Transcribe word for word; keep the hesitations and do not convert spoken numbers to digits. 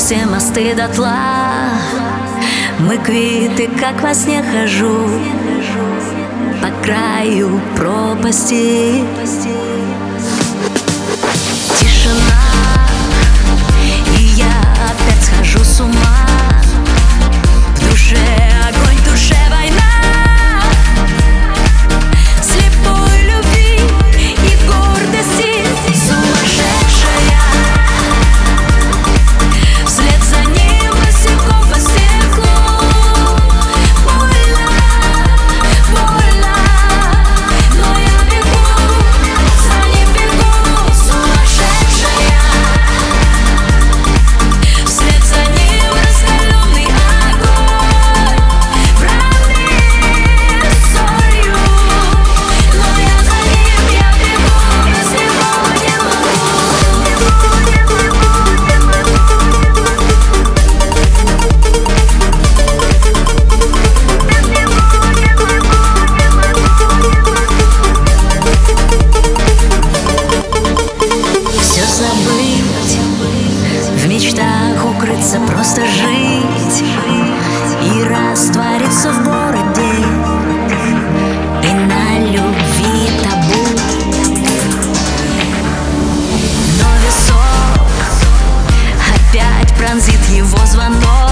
все мосты дотла. Мы квиты, как во сне хожу по краю пропасти. Тишина, и я опять схожу с ума. В душе огонь, в душе война. Слепой любви и гордости сумасшедшая. Вслед за ним босиком по стеклу. Больно, больно, но я бегу, за ним бегу, сумасшедшая. Вслед за ним раскаленный огонь, правды солью. Но я за ним, я бегу, без него не могу. Все забыть, в мечтах укрыться, просто жить и раствориться в городе и на любви табу. Но висок опять пронзит его звонок.